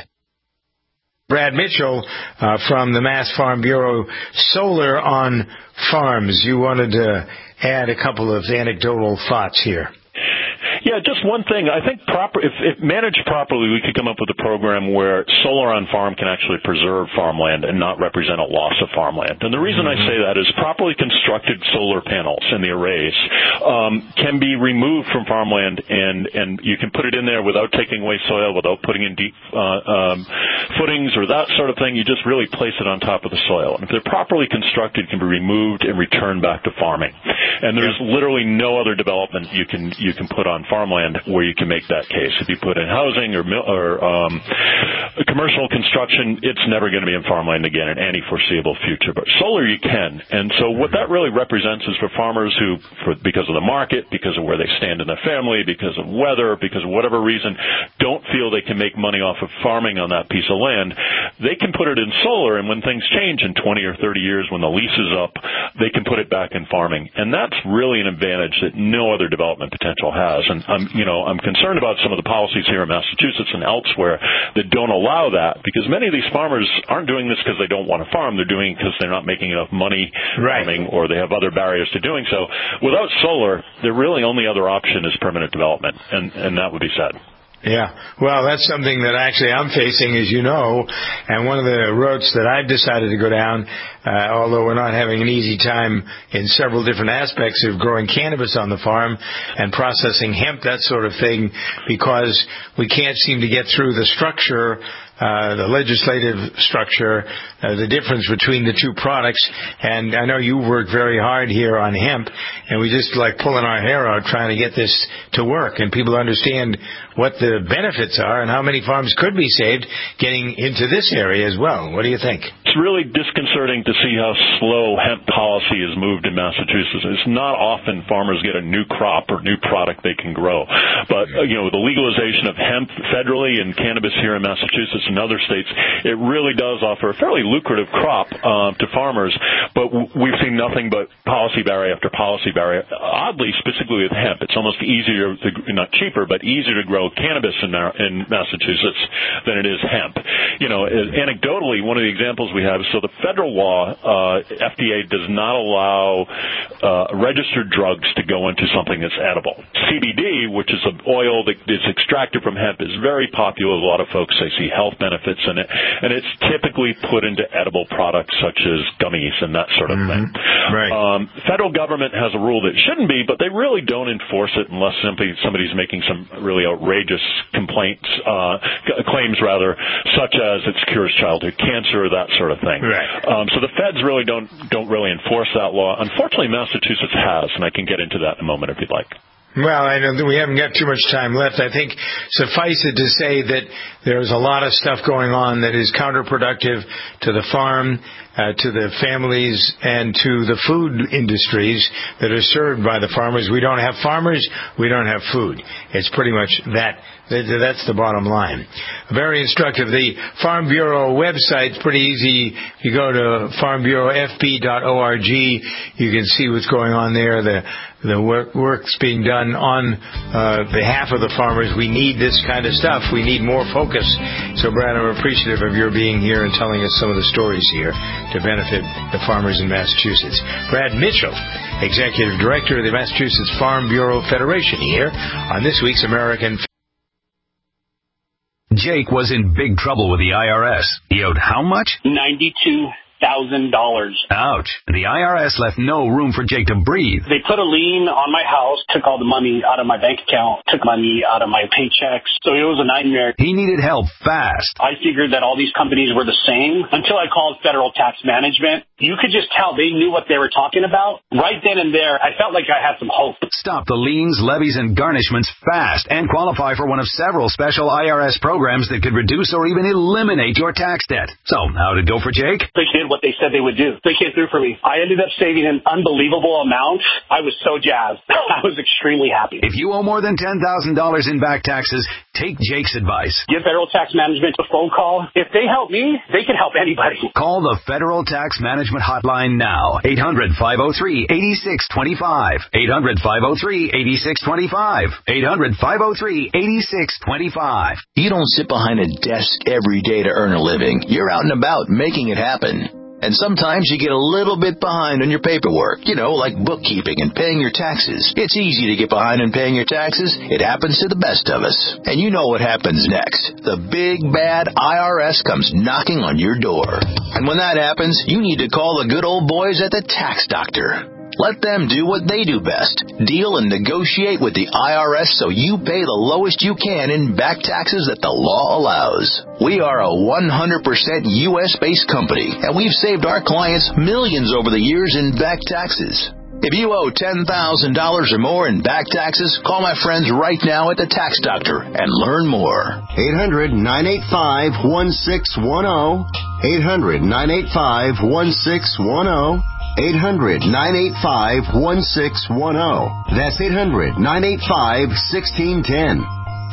Brad Mitchell uh, from the Mass Farm Bureau, Solar on Farms. You wanted to add a couple of anecdotal thoughts here. Yeah, just one thing. I think proper, if, if managed properly, we could come up with a program where solar on farm can actually preserve farmland and not represent a loss of farmland. And the reason mm-hmm. I say that is properly constructed solar panels in the arrays um, can be removed from farmland, and, and you can put it in there without taking away soil, without putting in deep uh, um, footings or that sort of thing. You just really place it on top of the soil. And if they're properly constructed, can be removed and returned back to farming. And there's literally no other development you can you can put on farmland where you can make that case. If you put in housing or, or um, commercial construction, it's never going to be in farmland again in any foreseeable future. But solar you can. And so what that really represents is for farmers who, for, because of the market, because of where they stand in their family, because of weather, because of whatever reason, don't feel they can make money off of farming on that piece of land, they can put it in solar, and when things change in twenty or thirty years, when the lease is up, they can put it back in farming. And that's really an advantage that no other development potential has. And I'm, you know, I'm concerned about some of the policies here in Massachusetts and elsewhere that don't allow that, because many of these farmers aren't doing this because they don't want to farm. They're doing it because they're not making enough money right. farming, or they have other barriers to doing so. Without solar, the really only other option is permanent development, and, and that would be sad. Yeah, well, that's something that actually I'm facing, as you know, and one of the routes that I've decided to go down, uh, although we're not having an easy time in several different aspects of growing cannabis on the farm and processing hemp, that sort of thing, because we can't seem to get through the structure, uh, the legislative structure, uh, the difference between the two products. And I know you work very hard here on hemp, and we just like pulling our hair out trying to get this to work, and people understand what the benefits are and how many farms could be saved getting into this area as well. What do you think? It's really disconcerting to see how slow hemp policy has moved in Massachusetts. It's not often farmers get a new crop or new product they can grow. But, uh, you know, the legalization of hemp federally and cannabis here in Massachusetts and other states, it really does offer a fairly lucrative crop uh, to farmers. But w- we've seen nothing but policy barrier after policy barrier. Oddly, specifically with hemp, it's almost easier, to, not cheaper, but easier to grow cannabis in, in Massachusetts than it is hemp. You know, anecdotally, one of the examples we have is, so the federal law, uh, F D A does not allow uh, registered drugs to go into something that's edible. C B D, which is an oil that is extracted from hemp, is very popular. A lot of folks, they see health benefits in it, and it's typically put into edible products such as gummies and that sort of mm-hmm. thing. Right. Um, federal government has a rule that shouldn't be, but they really don't enforce it unless simply somebody's making some really outrageous complaints, uh, claims rather, such as it cures childhood cancer, that sort of thing. Right. Um, so the feds really don't don't really enforce that law. Unfortunately, Massachusetts has, and I can get into that in a moment if you'd like. Well, I know that we haven't got too much time left. I think suffice it to say that there's a lot of stuff going on that is counterproductive to the farm, uh, to the families, and to the food industries that are served by the farmers. We don't have farmers, we don't have food. It's pretty much that. That's the bottom line. Very instructive. The Farm Bureau website's pretty easy. If you go to farm bureau f b dot org, you can see what's going on there. The the work, work's being done on uh, behalf of the farmers. We need this kind of stuff. We need more focus. So, Brad, I'm appreciative of your being here and telling us some of the stories here to benefit the farmers in Massachusetts. Brad Mitchell, Executive Director of the Massachusetts Farm Bureau Federation, here on this week's American Jake was in big trouble with the I R S. He owed how much? ninety-two thousand dollars. Ouch. The I R S left no room for Jake to breathe. They put a lien on my house, took all the money out of my bank account, took money out of my paychecks. So it was a nightmare. He needed help fast. I figured that all these companies were the same until I called Federal Tax Management. You could just tell they knew what they were talking about. Right then and there, I felt like I had some hope. Stop the liens, levies, and garnishments fast and qualify for one of several special I R S programs that could reduce or even eliminate your tax debt. So, how did it go for Jake? They did what they said they would do. They came through for me. I ended up saving an unbelievable amount. I was so jazzed. I was extremely happy. If you owe more than ten thousand dollars in back taxes, take Jake's advice. Give Federal Tax Management a phone call. If they help me, they can help anybody. Call the Federal Tax Management Hotline now. eight hundred, five oh three, eight six two five. eight hundred, five oh three, eight six two five. eight hundred, five oh three, eight six two five. You don't sit behind a desk every day to earn a living. You're out and about making it happen. And sometimes you get a little bit behind on your paperwork, you know, like bookkeeping and paying your taxes. It's easy to get behind on paying your taxes. It happens to the best of us. And you know what happens next. The big, bad I R S comes knocking on your door. And when that happens, you need to call the good old boys at the Tax Doctor. Let them do what they do best. Deal and negotiate with the I R S so you pay the lowest you can in back taxes that the law allows. We are a one hundred percent U S-based company, and we've saved our clients millions over the years in back taxes. If you owe ten thousand dollars or more in back taxes, call my friends right now at the Tax Doctor and learn more. eight hundred, nine eight five, one six one zero. eight hundred, nine eight five, one six one zero. eight hundred, nine eight five, one six one zero. That's eight hundred, nine eight five, one six one zero.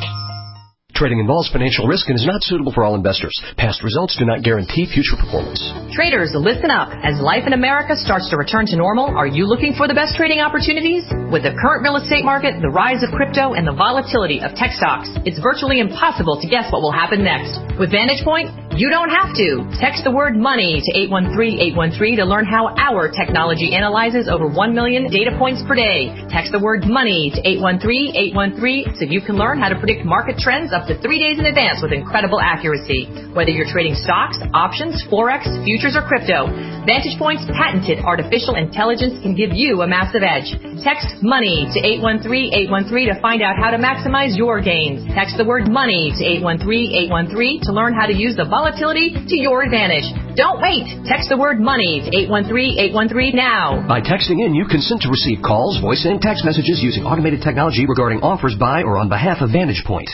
Trading involves financial risk and is not suitable for all investors. Past results do not guarantee future performance. Traders, listen up. As life in America starts to return to normal, are you looking for the best trading opportunities? With the current real estate market, the rise of crypto, and the volatility of tech stocks, it's virtually impossible to guess what will happen next. With Vantage Point, you don't have to. Text the word money to eight one three, eight one three to learn how our technology analyzes over one million data points per day. Text the word money to eight one three, eight one three so you can learn how to predict market trends up to three days in advance with incredible accuracy. Whether you're trading stocks, options, forex, futures, or crypto, Vantage Point's patented artificial intelligence can give you a massive edge. Text money to eight one three, eight one three to find out how to maximize your gains. Text the word money to eight one three, eight one three to learn how to use the volatility to your advantage. Don't wait. Text the word money to eight one three, eight one three now. By texting in, you consent to receive calls, voice, and text messages using automated technology regarding offers by or on behalf of Vantage Point.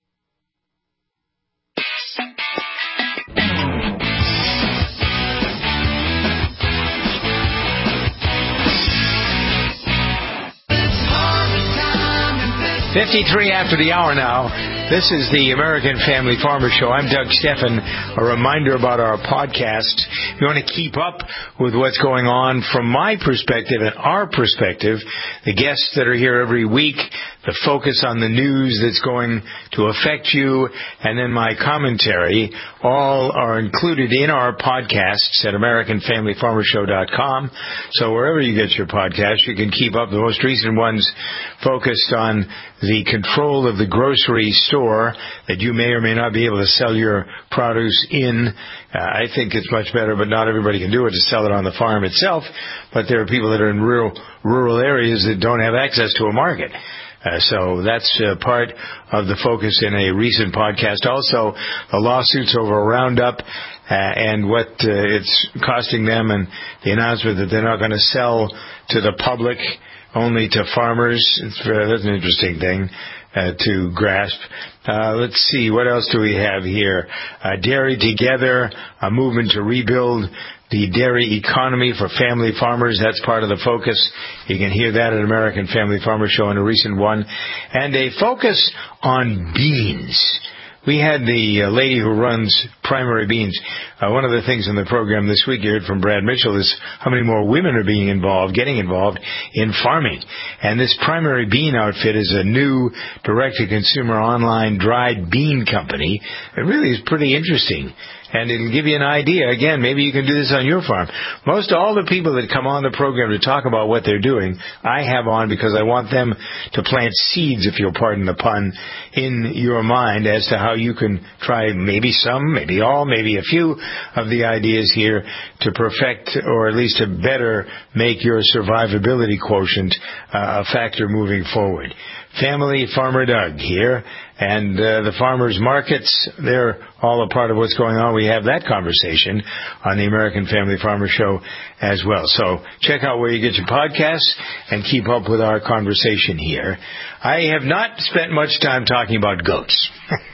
fifty-three after the hour now. This is the American Family Farmer Show. I'm Doug Steffen. A reminder about our podcast. If you want to keep up with what's going on from my perspective and our perspective, the guests that are here every week, the focus on the news that's going to affect you, and then my commentary, all are included in our podcasts at American Family Farmer Show dot com. So wherever you get your podcasts, you can keep up. The most recent ones focused on the control of the grocery store that you may or may not be able to sell your produce in. Uh, I think it's much better, but not everybody can do it, to sell it on the farm itself. But there are people that are in rural, rural areas that don't have access to a market. Uh, so that's uh, part of the focus in a recent podcast. Also, the lawsuits over Roundup uh, and what uh, it's costing them, and the announcement that they're not going to sell to the public, only to farmers. It's, uh, that's an interesting thing uh, to grasp. Uh, let's see, what else do we have here? Uh, Dairy Together, a movement to rebuild the dairy economy for family farmers. That's part of the focus. You can hear that at American Family Farmer Show in a recent one. And a focus on beans. We had the uh, lady who runs Primary Beans. Uh, one of the things in the program this week you heard from Brad Mitchell is how many more women are being involved, getting involved in farming. And this Primary Bean outfit is a new direct-to-consumer online dried bean company. It really is pretty interesting. and it'll give you an idea. Again, maybe you can do this on your farm. Most all the people that come on the program to talk about what they're doing, I have on because I want them to plant seeds, if you'll pardon the pun, in your mind as to how you can try maybe some, maybe all, maybe a few of the ideas here to perfect or at least to better make your survivability quotient uh, a factor moving forward. Family Farmer Doug here, and uh, the farmers markets, they're all a part of what's going on. We have that conversation on the American Family Farmer Show as well. So check out where you get your podcasts and keep up with our conversation here. I have not spent much time talking about goats.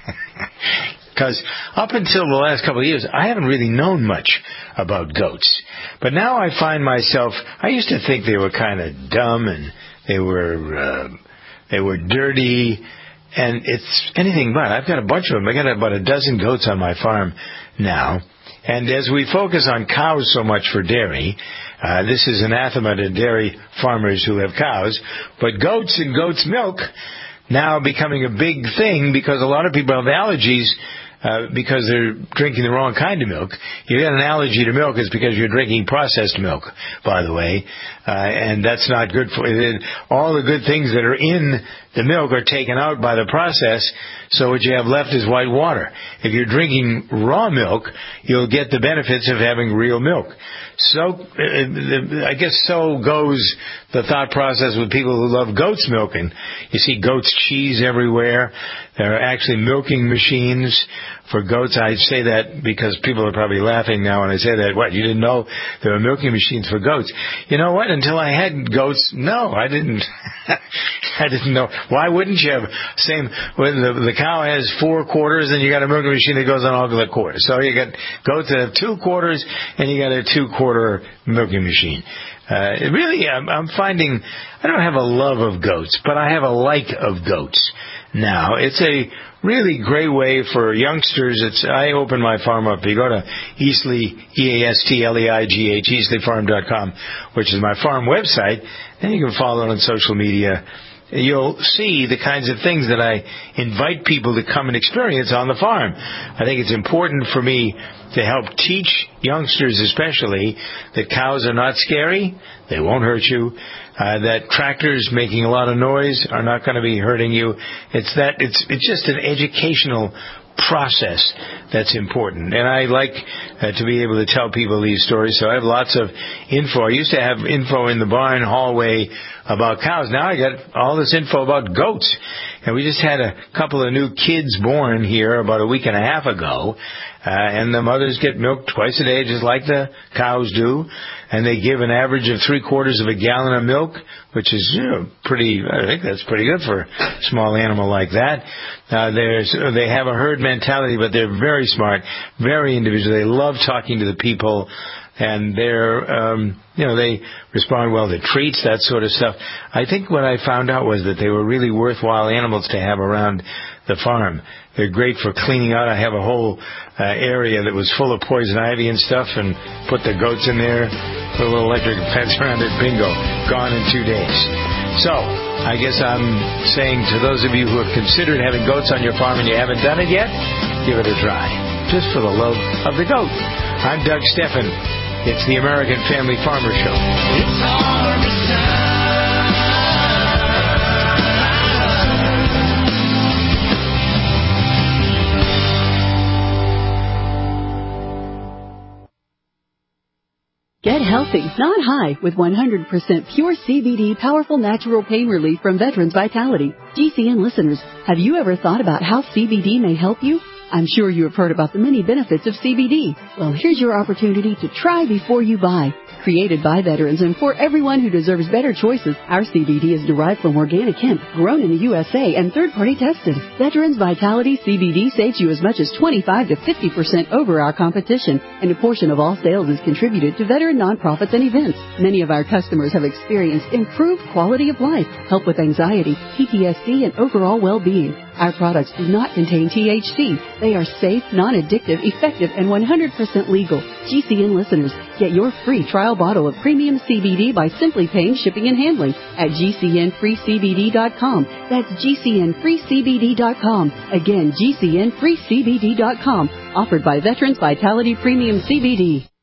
Because up until the last couple of years, I haven't really known much about goats. But now I find myself, I used to think they were kind of dumb and they were... Uh, They were dirty, and it's anything but. I've got a bunch of them. I got about a dozen goats on my farm now. And as we focus on cows so much for dairy, uh, this is anathema to dairy farmers who have cows, but goats and goat's milk now becoming a big thing because a lot of people have allergies Uh, because they're drinking the wrong kind of milk. You get an allergy to milk, it's because you're drinking processed milk, by the way, uh, and that's not good for you. All the good things that are in the milk are taken out by the process, so what you have left is white water. If you're drinking raw milk, you'll get the benefits of having real milk. So, uh, I guess so goes the thought process with people who love goat's milking. You see goat's cheese everywhere. There are actually milking machines for goats. I say that because people are probably laughing now when I say that. What, you didn't know there were milking machines for goats? You know what? Until I had goats, no, I didn't. I didn't know. Why wouldn't you have same when the, the cow has four quarters and you got a milking machine that goes on all the quarters. So you got goats that have two quarters and you got a two quarter milking machine. Uh, it really, I'm, I'm finding I don't have a love of goats, but I have a like of goats. Now, it's a really great way for youngsters. It's, I open my farm up. You go to Eastleigh, E A S T L E I G H, eastleigh farm dot com, which is my farm website, and you can follow it on social media. You'll see the kinds of things that I invite people to come and experience on the farm. I think it's important for me to help teach youngsters especially that cows are not scary, they won't hurt you, uh, that tractors making a lot of noise are not going to be hurting you. It's that it's it's just an educational process that's important. And I like uh, to be able to tell people these stories, so I have lots of info. I used to have info in the barn hallway about cows. Now I got all this info about goats. And we just had a couple of new kids born here about a week and a half ago. Uh, and the mothers get milk twice a day, just like the cows do. And they give an average of three quarters of a gallon of milk, which is, you know, pretty, I think that's pretty good for a small animal like that. Uh, there's, they have a herd mentality, but they're very smart, very individual. They love talking to the people. And they're, um, you know, they respond well to treats, that sort of stuff. I think what I found out was that they were really worthwhile animals to have around the farm. They're great for cleaning out. I have a whole uh, area that was full of poison ivy and stuff, and put the goats in there, put a little electric fence around it, bingo, gone in two days. So, I guess I'm saying to those of you who have considered having goats on your farm and you haven't done it yet, give it a try, just for the love of the goat. I'm Doug Steffen. It's the American Family Farmer Show. It's hard to Get healthy, not high, with one hundred percent pure C B D powerful natural pain relief from Veterans Vitality. G C N listeners, have you ever thought about how C B D may help you? I'm sure you have heard about the many benefits of C B D. Well, here's your opportunity to try before you buy. Created by veterans and for everyone who deserves better choices, our C B D is derived from organic hemp, grown in the U S A and third-party tested. Veterans Vitality C B D saves you as much as twenty-five to fifty percent over our competition, and a portion of all sales is contributed to veteran nonprofits and events. Many of our customers have experienced improved quality of life, help with anxiety, P T S D, and overall well-being. Our products do not contain T H C. They are safe, non-addictive, effective, and one hundred percent legal. G C N listeners, get your free trial bottle of premium C B D by simply paying shipping and handling at G C N free C B D dot com. That's G C N free C B D dot com. Again, G C N free C B D dot com. Offered by Veterans Vitality Premium C B D.